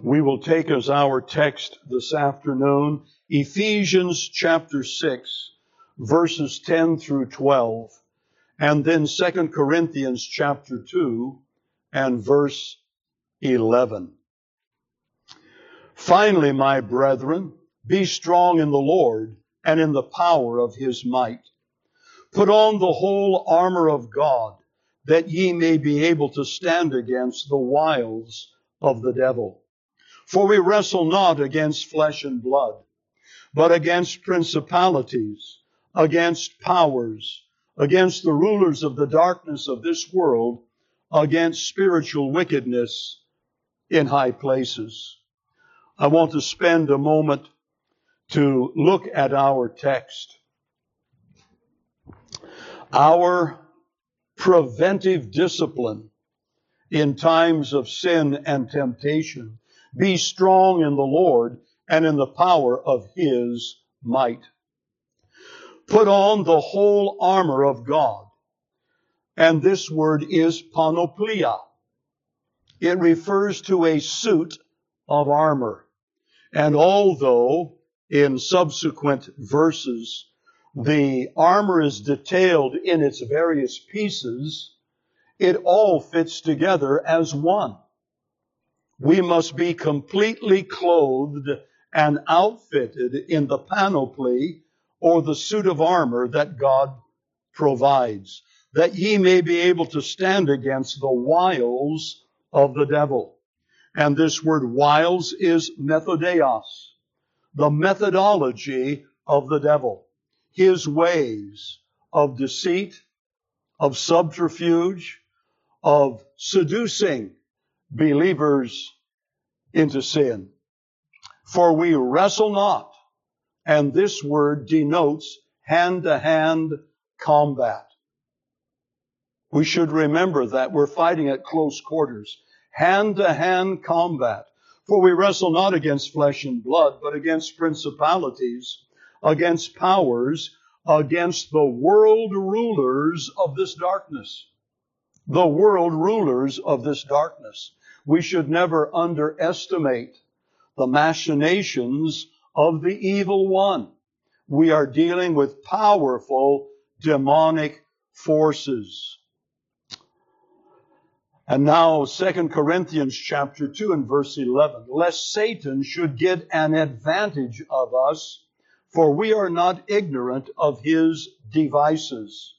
We will take as our text this afternoon Ephesians chapter 6, verses 10 through 12, and then 2 Corinthians chapter 2 and verse 11. Finally, my brethren, be strong in the Lord and in the power of his might. Put on the whole armor of God, that ye may be able to stand against the wiles of the devil. For we wrestle not against flesh and blood, but against principalities, against powers, against the rulers of the darkness of this world, against spiritual wickedness in high places. I want to spend a moment to look at our text. Our preventive discipline in times of sin and temptation. Be strong in the Lord and in the power of his might. Put on the whole armor of God. And this word is panoplia. It refers to a suit of armor. And although in subsequent verses the armor is detailed in its various pieces, it all fits together as one. We must be completely clothed and outfitted in the panoply or the suit of armor that God provides, that ye may be able to stand against the wiles of the devil. And this word wiles is methodeos, the methodology of the devil, his ways of deceit, of subterfuge, of seducing believers into sin. For we wrestle not, and this word denotes hand-to-hand combat. We should remember that we're fighting at close quarters. Hand-to-hand combat. For we wrestle not against flesh and blood, but against principalities, against powers, against the world rulers of this darkness. The world rulers of this darkness. We should never underestimate the machinations of the evil one. We are dealing with powerful demonic forces. And now 2 Corinthians chapter 2 and verse 11. Lest Satan should get an advantage of us, for we are not ignorant of his devices.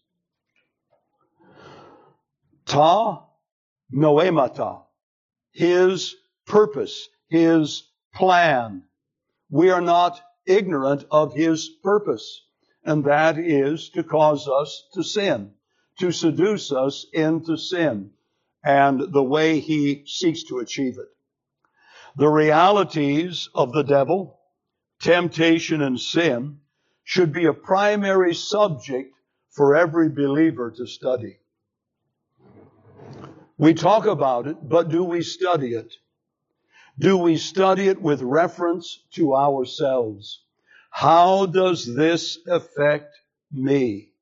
Ta noemata. His purpose, his plan. We are not ignorant of his purpose, and that is to cause us to sin, to seduce us into sin, and the way he seeks to achieve it. The realities of the devil, temptation and sin, should be a primary subject for every believer to study. We talk about it, but do we study it? Do we study it with reference to ourselves? How does this affect me?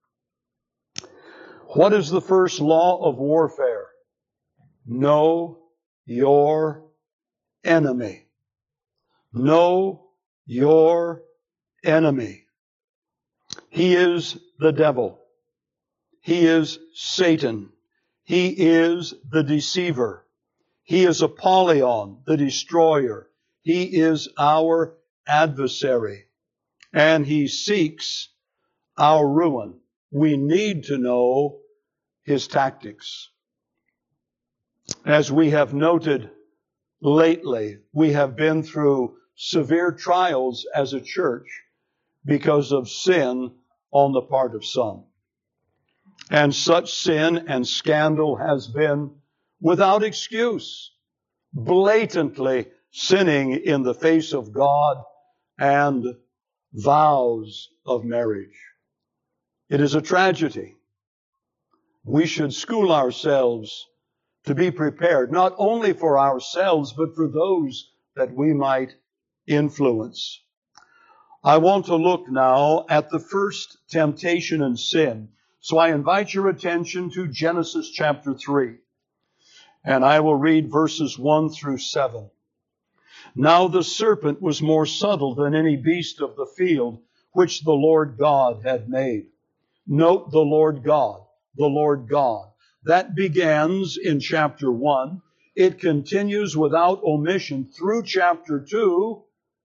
What is the first law of warfare? Know your enemy. Know your enemy. He is the devil. He is Satan. He is the deceiver. He is Apollyon, the destroyer. He is our adversary. And he seeks our ruin. We need to know his tactics. As we have noted lately, we have been through severe trials as a church because of sin on the part of some. And such sin and scandal has been without excuse, blatantly sinning in the face of God and vows of marriage. It is a tragedy. We should school ourselves to be prepared, not only for ourselves, but for those that we might influence. I want to look now at the first temptation and sin. So I invite your attention to Genesis chapter 3. And I will read verses 1 through 7. Now the serpent was more subtle than any beast of the field which the Lord God had made. Note the Lord God, the Lord God. That begins in chapter 1. It continues without omission through chapter 2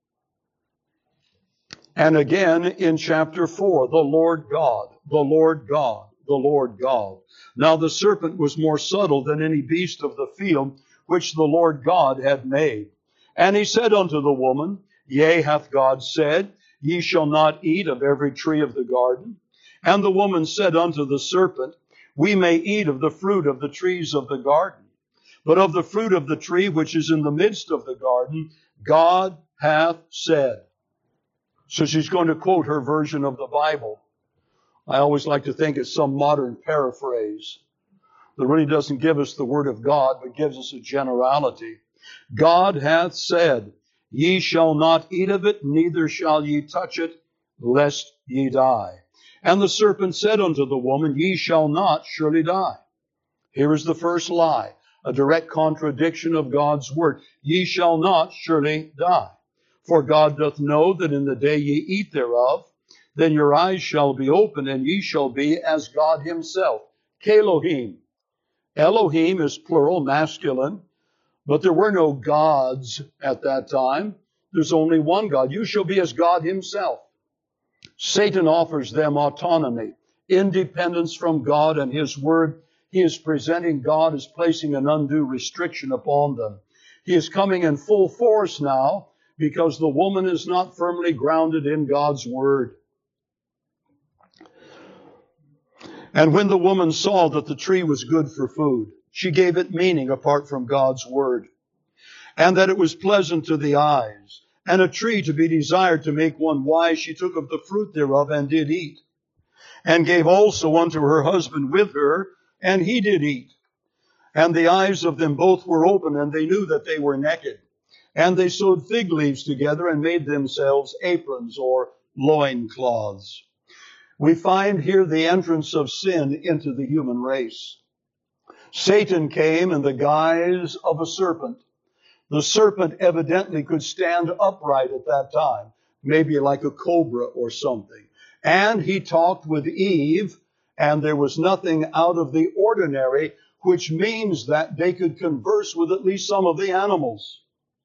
and again in chapter 4. The Lord God, the Lord God, the Lord God. Now the serpent was more subtle than any beast of the field which the Lord God had made. And he said unto the woman, Yea, hath God said, Ye shall not eat of every tree of the garden? And the woman said unto the serpent, We may eat of the fruit of the trees of the garden, but of the fruit of the tree which is in the midst of the garden, God hath said. So she's going to quote her version of the Bible. I always like to think it's some modern paraphrase that really doesn't give us the word of God, but gives us a generality. God hath said, Ye shall not eat of it, neither shall ye touch it, lest ye die. And the serpent said unto the woman, Ye shall not surely die. Here is the first lie, a direct contradiction of God's word. Ye shall not surely die. For God doth know that in the day ye eat thereof, then your eyes shall be opened, and ye shall be as God himself. Kelohim. Elohim is plural, masculine, but there were no gods at that time. There's only one God. You shall be as God himself. Satan offers them autonomy, independence from God and his word. He is presenting God as placing an undue restriction upon them. He is coming in full force now because the woman is not firmly grounded in God's word. And when the woman saw that the tree was good for food, she gave it meaning apart from God's word, and that it was pleasant to the eyes, and a tree to be desired to make one wise, she took of the fruit thereof and did eat, and gave also unto her husband with her, and he did eat. And the eyes of them both were open, and they knew that they were naked. And they sewed fig leaves together and made themselves aprons or loincloths. We find here the entrance of sin into the human race. Satan came in the guise of a serpent. The serpent evidently could stand upright at that time, maybe like a cobra or something. And he talked with Eve, and there was nothing out of the ordinary, which means that they could converse with at least some of the animals.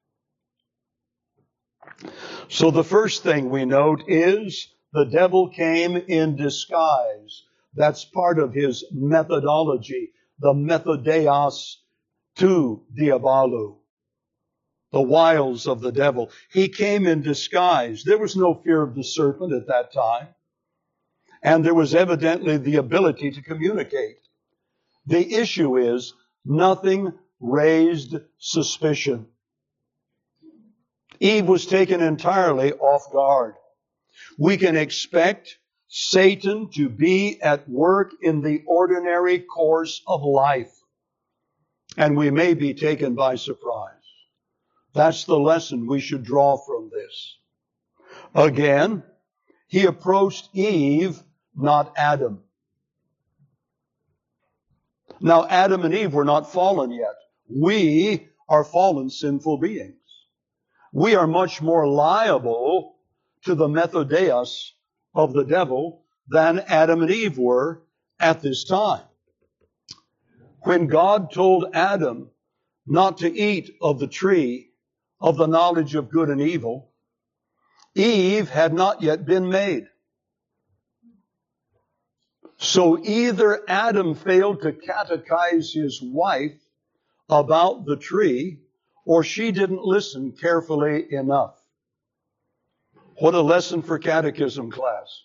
So the first thing we note is the devil came in disguise. That's part of his methodology, the methodeos tu diabolou, the wiles of the devil. He came in disguise. There was no fear of the serpent at that time, and there was evidently the ability to communicate. The issue is nothing raised suspicion. Eve was taken entirely off guard. We can expect Satan to be at work in the ordinary course of life, and we may be taken by surprise. That's the lesson we should draw from this. Again, he approached Eve, not Adam. Now, Adam and Eve were not fallen yet. We are fallen, sinful beings. We are much more liable to the methodeos of the devil than Adam and Eve were at this time. When God told Adam not to eat of the tree of the knowledge of good and evil, Eve had not yet been made. So either Adam failed to catechize his wife about the tree, or she didn't listen carefully enough. What a lesson for catechism class.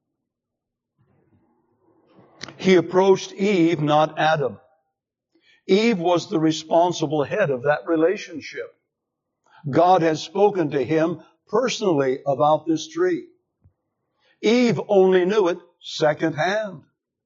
He approached Eve, not Adam. Eve was the responsible head of that relationship. God has spoken to him personally about this tree. Eve only knew it secondhand.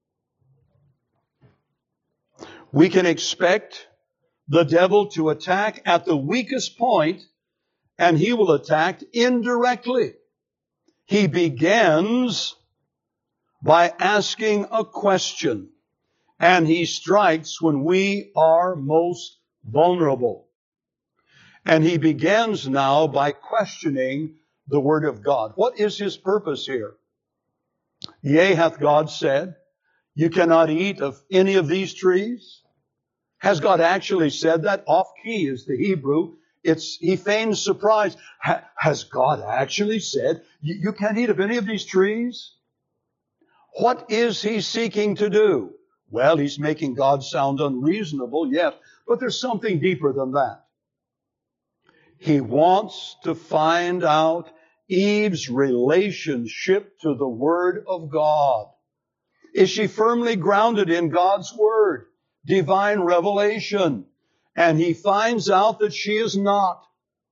We can expect the devil to attack at the weakest point, and he will attack indirectly. He begins by asking a question, and he strikes when we are most vulnerable. And he begins now by questioning the Word of God. What is his purpose here? Yea, hath God said, you cannot eat of any of these trees? Has God actually said that? Off key is the Hebrew. He feigns surprise. Has God actually said, you can't eat of any of these trees? What is he seeking to do? Well, he's making God sound unreasonable, yes, but there's something deeper than that. He wants to find out Eve's relationship to the Word of God. Is she firmly grounded in God's Word, divine revelation? And he finds out that she is not.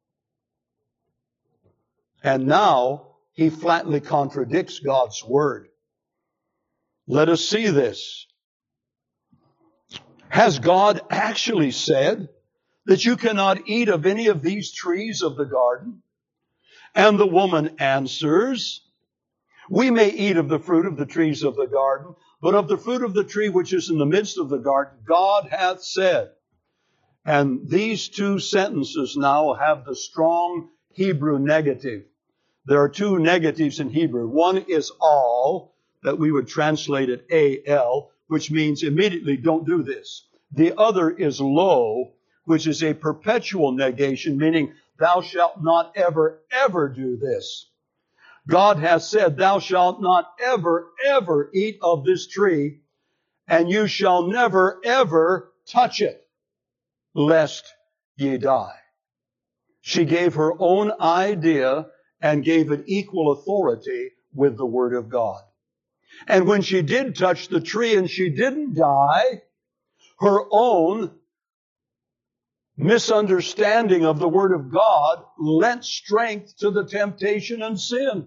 And now he flatly contradicts God's Word. Let us see this. Has God actually said that you cannot eat of any of these trees of the garden? And the woman answers, we may eat of the fruit of the trees of the garden, but of the fruit of the tree which is in the midst of the garden, God hath said. And these two sentences now have the strong Hebrew negative. There are two negatives in Hebrew. One is all, that we would translate it A-L, which means immediately don't do this. The other is lo, which is a perpetual negation, meaning thou shalt not ever, ever do this. God has said, thou shalt not ever, ever eat of this tree, and you shall never, ever touch it, lest ye die. She gave her own idea and gave it equal authority with the Word of God. And when she did touch the tree and she didn't die, her own misunderstanding of the Word of God lent strength to the temptation and sin.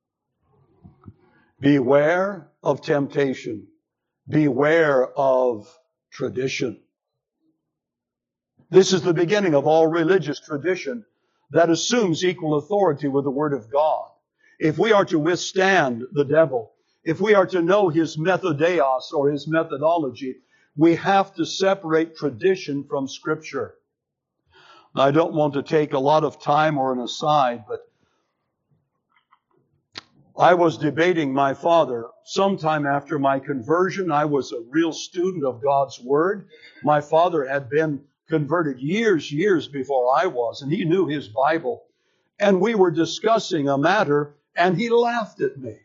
Beware of temptation. Beware of tradition. This is the beginning of all religious tradition that assumes equal authority with the Word of God. If we are to withstand the devil, if we are to know his methodeos or his methodology, we have to separate tradition from Scripture. I don't want to take a lot of time or an aside, but I was debating my father sometime after my conversion. I was a real student of God's Word. My father had been converted years before I was, and he knew his Bible. And we were discussing a matter, and he laughed at me.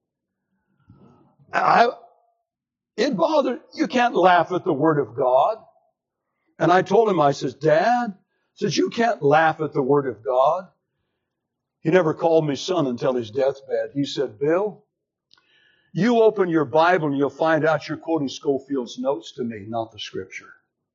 It bothered, you can't laugh at the Word of God. And I told him, I says, Dad, you can't laugh at the Word of God. He never called me son until his deathbed. He said, Bill, you open your Bible and you'll find out you're quoting Scofield's notes to me, not the Scripture.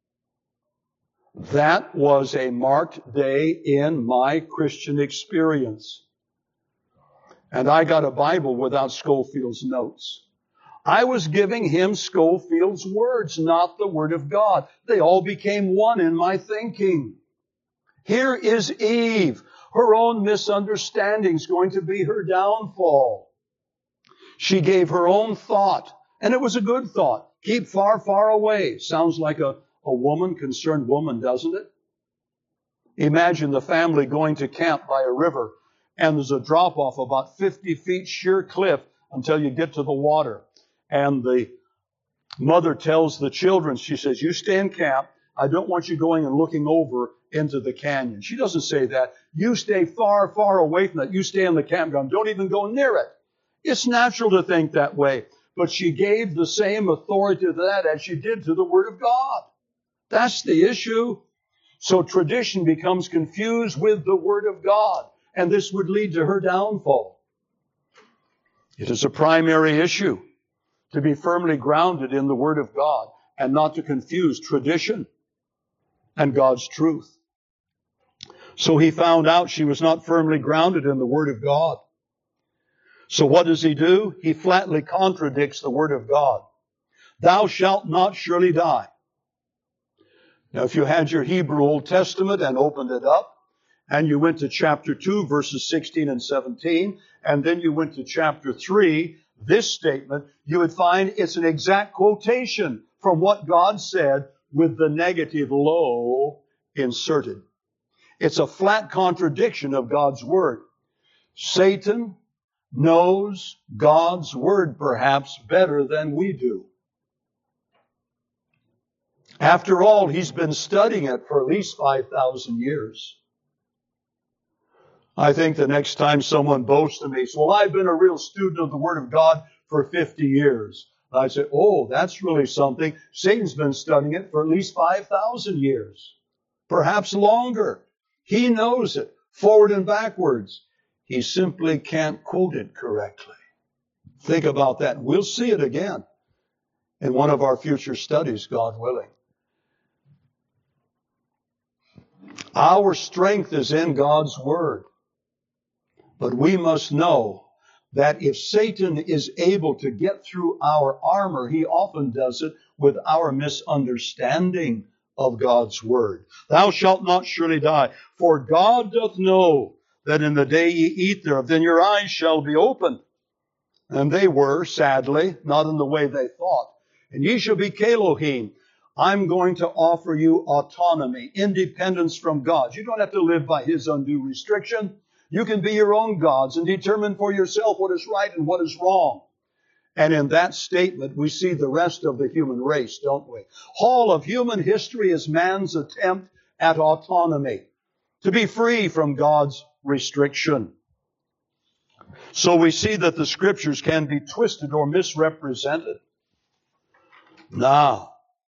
That was a marked day in my Christian experience. And I got a Bible without Scofield's notes. I was giving him Scofield's words, not the Word of God. They all became one in my thinking. Here is Eve. Her own misunderstanding is going to be her downfall. She gave her own thought, and it was a good thought. Keep far, far away. Sounds like a concerned woman, doesn't it? Imagine the family going to camp by a river, and there's a drop-off about 50 feet sheer cliff until you get to the water. And the mother tells the children, she says, you stay in camp. I don't want you going and looking over into the canyon. She doesn't say that. You stay far, far away from that. You stay in the campground. Don't even go near it. It's natural to think that way. But she gave the same authority to that as she did to the Word of God. That's the issue. So tradition becomes confused with the Word of God. And this would lead to her downfall. It is a primary issue to be firmly grounded in the Word of God and not to confuse tradition and God's truth. So he found out she was not firmly grounded in the Word of God. So what does he do? He flatly contradicts the Word of God. Thou shalt not surely die. Now, if you had your Hebrew Old Testament and opened it up, and you went to chapter 2, verses 16 and 17, and then you went to chapter 3, this statement, you would find it's an exact quotation from what God said with the negative lo inserted. It's a flat contradiction of God's Word. Satan knows God's Word perhaps better than we do. After all, he's been studying it for at least 5,000 years. I think the next time someone boasts to me, well, I've been a real student of the Word of God for 50 years. I say, oh, that's really something. Satan's been studying it for at least 5,000 years, perhaps longer. He knows it, forward and backwards. He simply can't quote it correctly. Think about that. We'll see it again in one of our future studies, God willing. Our strength is in God's Word. But we must know that if Satan is able to get through our armor, he often does it with our misunderstanding of God's Word. Thou shalt not surely die, for God doth know that in the day ye eat thereof, then your eyes shall be opened. And they were, sadly, not in the way they thought. And ye shall be Elohim. I'm going to offer you autonomy, independence from God. You don't have to live by His undue restriction. You can be your own gods and determine for yourself what is right and what is wrong. And in that statement, we see the rest of the human race, don't we? All of human history is man's attempt at autonomy, to be free from God's restriction. So we see that the Scriptures can be twisted or misrepresented. Now,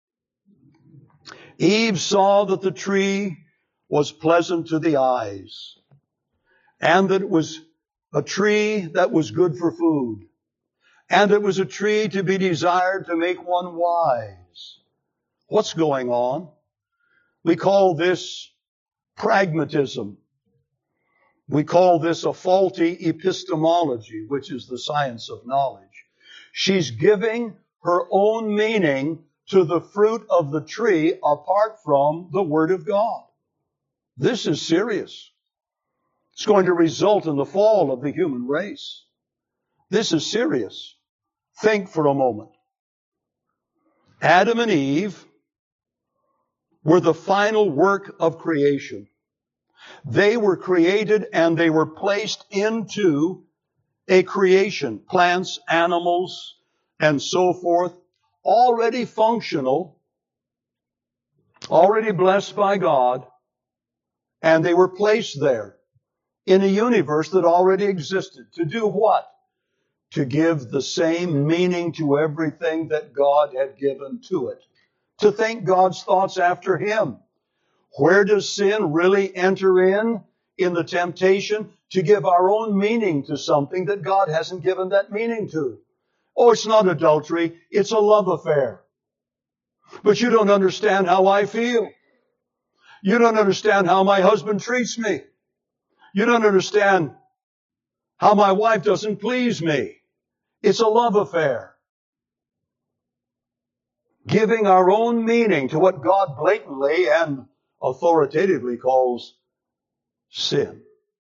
Eve saw that the tree was pleasant to the eyes, and that it was a tree that was good for food, and it was a tree to be desired to make one wise. What's going on? We call this pragmatism. We call this a faulty epistemology, which is the science of knowledge. She's giving her own meaning to the fruit of the tree apart from the Word of God. This is serious. It's going to result in the fall of the human race. This is serious. Think for a moment. Adam and Eve were the final work of creation. They were created and they were placed into a creation. Plants, animals, and so forth. Already functional. Already blessed by God. And they were placed there in a universe that already existed. To do what? To give the same meaning to everything that God had given to it. To think God's thoughts after Him. Where does sin really enter in the temptation? To give our own meaning to something that God hasn't given that meaning to. Oh, it's not adultery. It's a love affair. But you don't understand how I feel. You don't understand how my husband treats me. You don't understand how my wife doesn't please me. It's a love affair. Giving our own meaning to what God blatantly and authoritatively calls sin.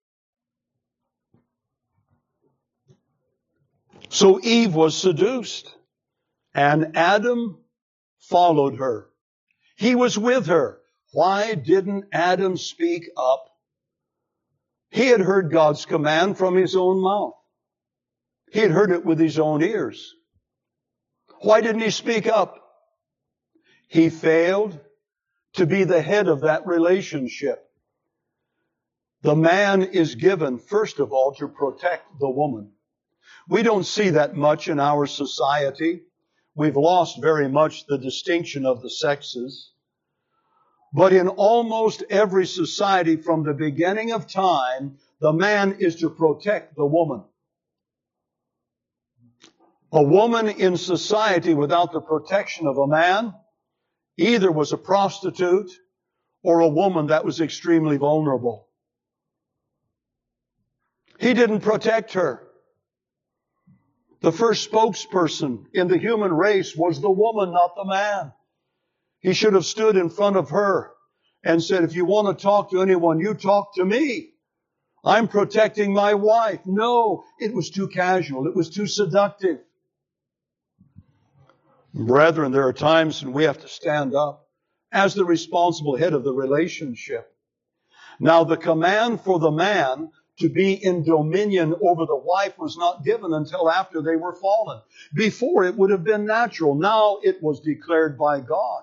So Eve was seduced, and Adam followed her. He was with her. Why didn't Adam speak up? He had heard God's command from his own mouth. He had heard it with his own ears. Why didn't he speak up? He failed to be the head of that relationship. The man is given, first of all, to protect the woman. We don't see that much in our society. We've lost very much the distinction of the sexes. But in almost every society from the beginning of time, the man is to protect the woman. A woman in society without the protection of a man either was a prostitute or a woman that was extremely vulnerable. He didn't protect her. The first spokesperson in the human race was the woman, not the man. He should have stood in front of her and said, if you want to talk to anyone, you talk to me. I'm protecting my wife. No, it was too casual. It was too seductive. Brethren, there are times when we have to stand up as the responsible head of the relationship. Now the command for the man to be in dominion over the wife was not given until after they were fallen. Before it would have been natural. Now it was declared by God.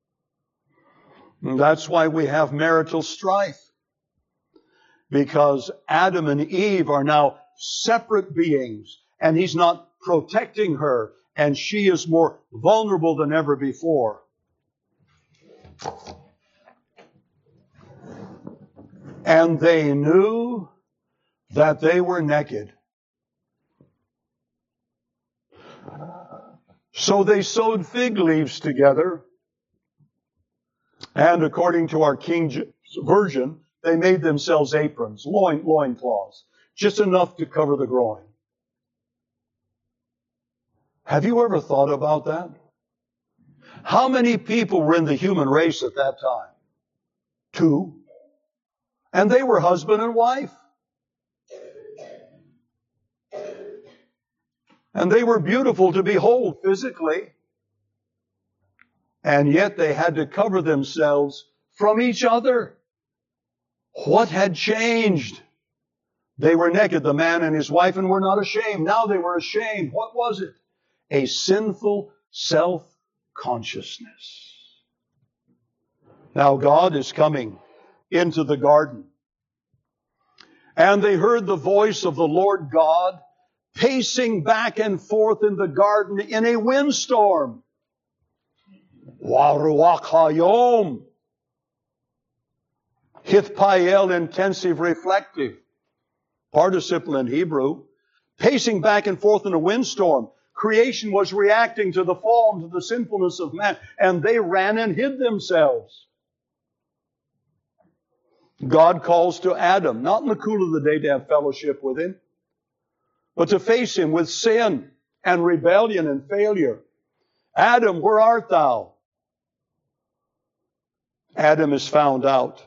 And that's why we have marital strife. Because Adam and Eve are now separate beings, and he's not protecting her, and she is more vulnerable than ever before. And they knew that they were naked. So they sewed fig leaves together, and according to our King James Version, they made themselves aprons, loincloths, just enough to cover the groin. Have you ever thought about that? How many people were in the human race at that time? 2. And they were husband and wife. And they were beautiful to behold physically. And yet they had to cover themselves from each other. What had changed? They were naked, the man and his wife, and were not ashamed. Now they were ashamed. What was it? A sinful self-consciousness. Now God is coming into the garden. And they heard the voice of the Lord God pacing back and forth in the garden in a windstorm. Waruach hayom. Hithpael, intensive reflective. Participle in Hebrew. Pacing back and forth in a windstorm. Creation was reacting to the fall and to the sinfulness of man. And they ran and hid themselves. God calls to Adam, not in the cool of the day to have fellowship with him, but to face him with sin and rebellion and failure. Adam, where art thou? Adam is found out.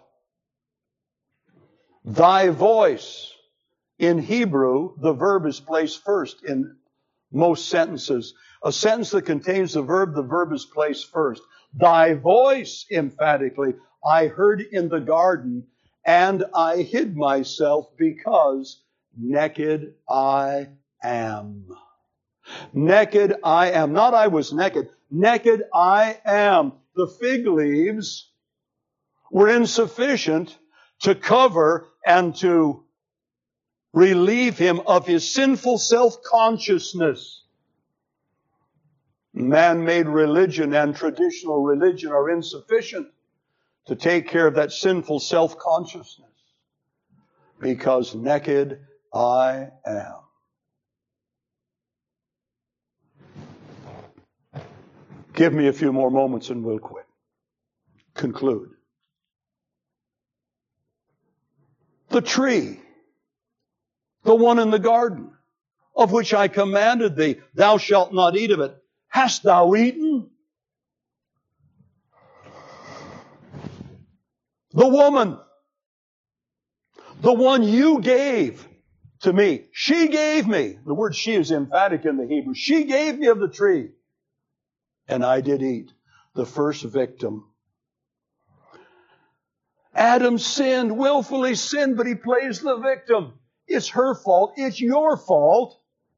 Thy voice. In Hebrew, the verb is placed first in most sentences. A sentence that contains the verb is placed first. Thy voice, emphatically, I heard in the garden, and I hid myself because naked I am. Naked I am. Not I was naked. Naked I am. The fig leaves were insufficient to cover and to relieve him of his sinful self-consciousness. Man-made religion and traditional religion are insufficient to take care of that sinful self-consciousness. Because naked I am. Give me a few more moments and we'll conclude. The tree, the one in the garden, of which I commanded thee, thou shalt not eat of it. Hast thou eaten? The woman, the one you gave to me, she gave me. The word she is emphatic in the Hebrew. She gave me of the tree, and I did eat. The first victim. Adam sinned, willfully sinned, but he plays the victim. It's her fault. It's your fault.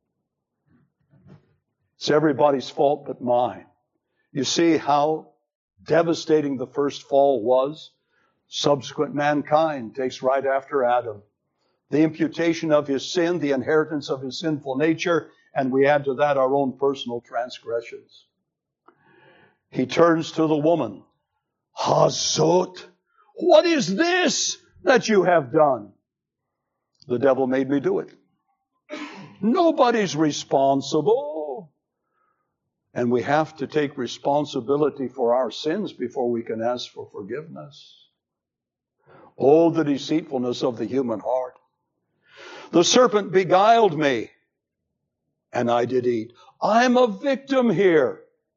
It's everybody's fault but mine. You see how devastating the first fall was? Subsequent mankind takes right after Adam. The imputation of his sin, the inheritance of his sinful nature, and we add to that our own personal transgressions. He turns to the woman. Hazot, what is this that you have done? The devil made me do it. Nobody's responsible. And we have to take responsibility for our sins before we can ask for forgiveness. Oh, the deceitfulness of the human heart. The serpent beguiled me, and I did eat. I'm a victim here.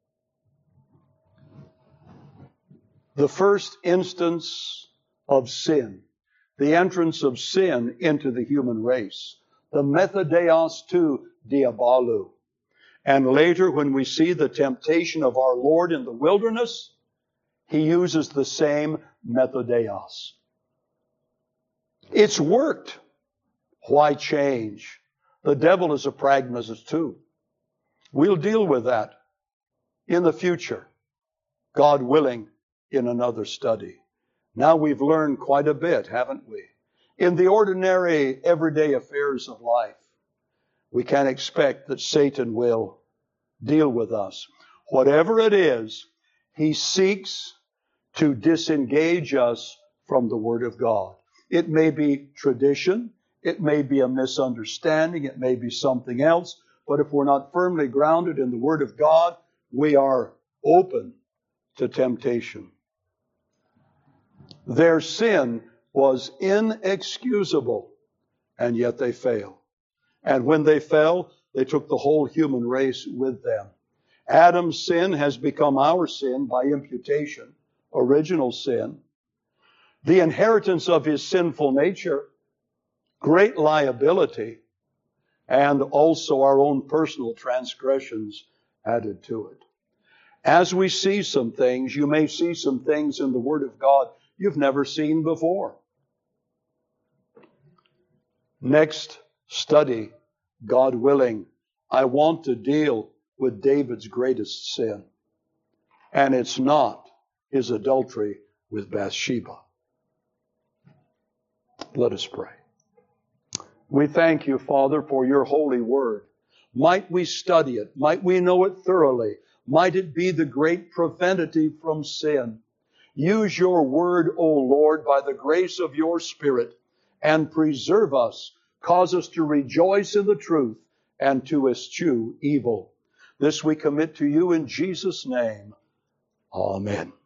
The first instance of sin, the entrance of sin into the human race, the methodeos to diabolou. And later, when we see the temptation of our Lord in the wilderness, he uses the same methodeos. It's worked. Why change? The devil is a pragmatist too. We'll deal with that in the future, God willing, in another study. Now we've learned quite a bit, haven't we? In the ordinary, everyday affairs of life, we can expect that Satan will deal with us. Whatever it is, he seeks to disengage us from the Word of God. It may be tradition, it may be a misunderstanding, it may be something else, but if we're not firmly grounded in the Word of God, we are open to temptation. Their sin was inexcusable, and yet they failed. And when they fell, they took the whole human race with them. Adam's sin has become our sin by imputation, original sin. The inheritance of his sinful nature, great liability, and also our own personal transgressions added to it. As we see some things, you may see some things in the Word of God you've never seen before. Next study, God willing, I want to deal with David's greatest sin. And it's not his adultery with Bathsheba. Let us pray. We thank you, Father, for your holy word. Might we study it? Might we know it thoroughly? Might it be the great preventative from sin? Use your word, O Lord, by the grace of your Spirit, and preserve us. Cause us to rejoice in the truth and to eschew evil. This we commit to you in Jesus' name. Amen.